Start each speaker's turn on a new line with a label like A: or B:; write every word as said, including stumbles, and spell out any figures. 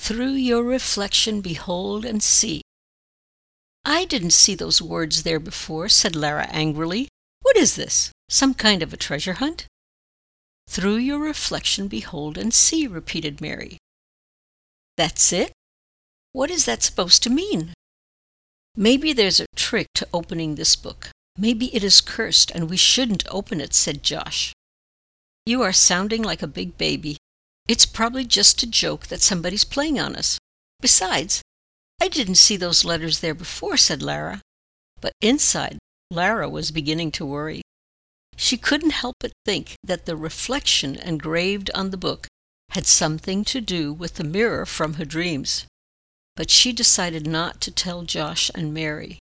A: Through your reflection behold and see. "I didn't see those words there before," said Lara angrily. "What is this? Some kind of a treasure hunt?" "Through your reflection behold and see," repeated Mary. "That's it? What is that supposed to mean?" "Maybe there's a trick to opening this book. Maybe it is cursed and we shouldn't open it," said Josh. "You are sounding like a big baby. It's probably just a joke that somebody's playing on us. Besides, I didn't see those letters there before," said Lara. But inside, Lara was beginning to worry. She couldn't help but think that the reflection engraved on the book had something to do with the mirror from her dreams. But she decided not to tell Josh and Mary.